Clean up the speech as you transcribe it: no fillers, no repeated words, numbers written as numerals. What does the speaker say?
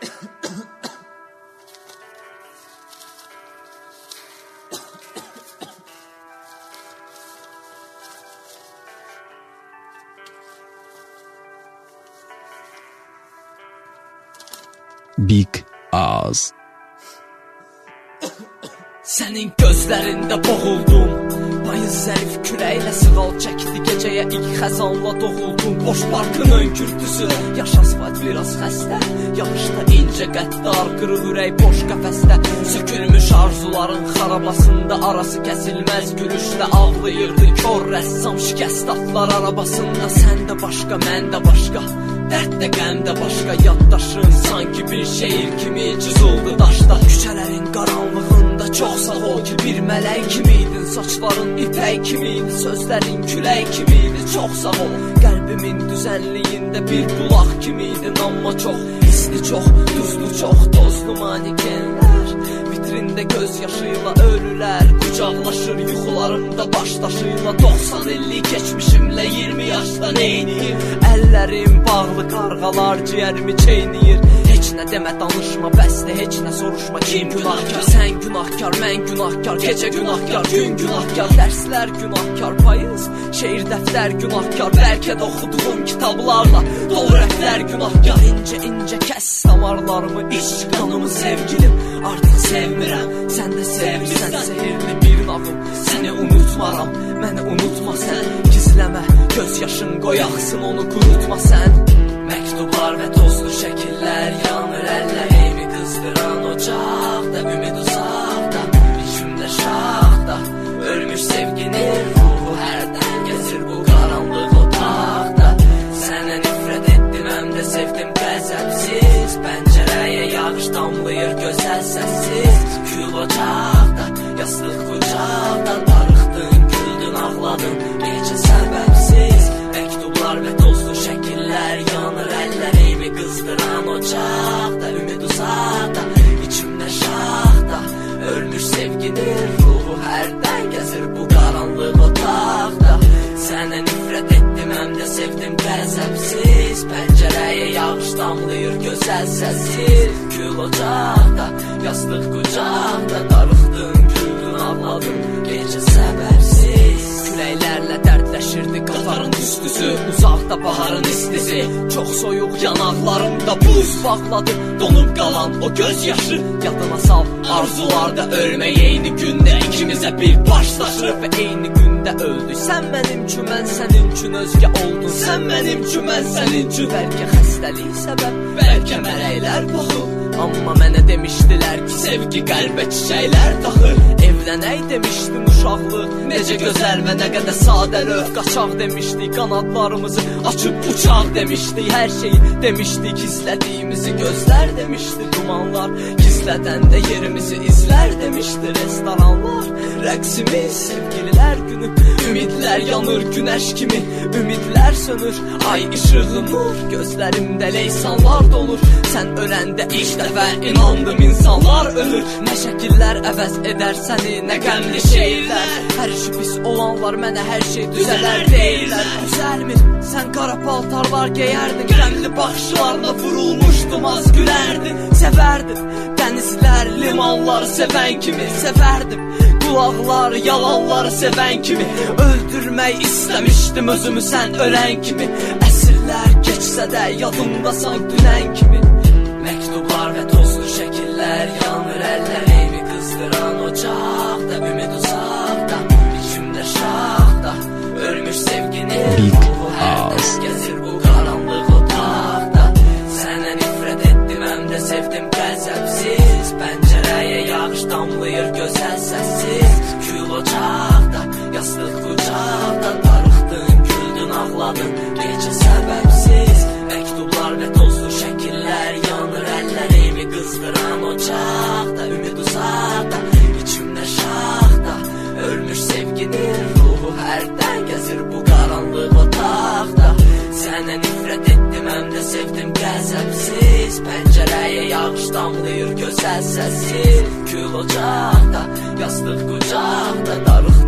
Big Ağız. Sənin gözlərində boğuldum, bayız zərif küləklə sığal çəkdi gecəyə ilk xəzanla doğuldum. Boş parkın önkürtüsü, yaş asfalt biraz xəstə, yağışda incə qəddar, qırıq ürək boş qəfəsdə. Sökülmüş arzuların xarabasında, arası kəsilməz gülüşlə ağlayırdı kör rəssam şikəst atlar arabasında. Sən də başqa, mən də başqa, dərd də qəm də başqa, yaddaşın sanki bir şeir kimi cızıldı daşda. Küçələrin qaranlığında çox sağ ol ki bir mələk kimiydin, saçların ipək kimiydi, sözlərin külək kimiydi. Çox sağ ol, qəlbimin düzənliyində bir bulaq kimiydin, amma çox isti, çox duzlu, çox tozlu manikenlər, vitrində göz yaşıyla ölülər qucaqlaşır yuxularımda başdaşıyla. 90 illik keçmişimlə 20 yaşda neyniyir, əllərim bağlı qarğalar ciyərimi çeyniyir. Heç nə demə, danışma, bəsdə heç nə soruşma, kim günahkar? Sən günahkar, mən günahkar, gecə günahkar, gün günahkar, dərslər günahkar, payız, şeir dəftər günahkar, bəlkə də oxuduğum kitablarla dolu rəflər günahkar. İncə incə kəs damarlarımı, iç qanımı sevgilim, artıq sevmirəm, sən də sevmirsən. Sehirli bir nağım, səni unutmaram, məni unutma sən, gizləmə, göz yaşın qoy axsın, onu qurutma sən. Məktublar və tozlu şəkillər yanır əllərimi qızdıran ocaqda, ümid uzaqda, içimdə şaxda, ölmüş sevginin ruhu hərdən gəzir bu qaranlıq otaqda. Sənə nifrət etdim, həm də sevdim qəzəbsiz, pəncərəyə yağış damlayır gözəl səssiz. Kül ocaqda, yastıq qucaqda, darıxdın, güldün, ağladın, gecə səbəbsiz. Məktublar və tozlu şəkillər yanır əllərimi qızdıran ocaqda, ümid uzaqda, içimdə şaxda, ölmüş sevginin ruhu hərdən gəzir bu qaranlıq otaqda. Sənə nifrət etdim, həm də sevdim qəzəbsiz, pəncərəyə yağış damlayır gözəl səssiz. Kül ocaqda, yastıq qucaqda, darıxdın, güldün, ağladın, gecə səbəbsiz. Küləklərlə dərdləşirdi qatarın üstüsü, uzaqda baharın istisi, çox soyuq yanaqlarımda buz bağladı, donub qalan o göz yaşı. Yadına sal, arzularda ölmək eyni gündə ikimizə bir baş daşırıb və eyni gündə öldük. Sən mənim üçün, mən sənin üçün özgə oldun, sən mənim üçün, mən sənin üçün. Bəlkə xəstəlik səbəb, bəlkə mələklər baxıb, amma mənə demişdilər ki sevgi qəlbə çiçəklər taxır. Evlənək demişdim uşaqlıq, necə gözəl və nə qədər sadəlöv. Qaçaq demişdik, qanadlarımızı açıb uçaq demişdik, hər şeyi demişdik, gizlədiyimizi gözlər demişdi. Dumanlar gizlədəndə yerimizi izlər demişdi. Restoranlar, rəqsimiz, sevgililər günü, ümidlər yanır günəş kimi, ümidlər sönür, ay işığı nur, gözlərimdə leysanlar dolur. Sən öləndə ilk dəfə inandım insanlar ölür. Nə şəkillər əvəz edər səni, nə qəmli şeirlər, hər işi pis olanlar mənə hər şey düzələr deyirlər. Düzəlmir, sən qara paltarlar geyərdin, qəmli baxışlarla vurulmuşdum, az gülərdin. Sevərdin, dənizlər, limanları sevən kimi sevərdim, qulaqlar, yalanları sevən kimi. Öldürmək istəmişdim özümü sən ölən kimi, əsrlər keçsə də yadımdasan dünən kimi. Məktublar və tozlu şəkillər yanır əllərimi qızdıran ocaqda, ümid uzaqda, içimdə şaxda, ölmüş sevginin ruhu hərdən gəzir bu qaranlıq otaqda. Sənə nifrət etdim, həm də sevdim qəzəbsiz, pəncərəyə yağış damlayır gözəl səssiz. Kül ocaqda, yastıq qucaqda, darıxdın, güldün, ağladın, gecə səbəbsiz. Məktublar və tozlu şəkillər yanır əllərimi qızdıran ocaqda, ümid uzaqda, içimdə şaxda, ölmüş sevginin ruhu hərdən gəzir bu qaranlıq otaqda. Sənə nifrət etdim, həm də sevdim qəzəbsiz, pəncərəyə yağış damlayır gözəl səssiz. Kül ocaqda, yastıq qucaqda, darıxdın,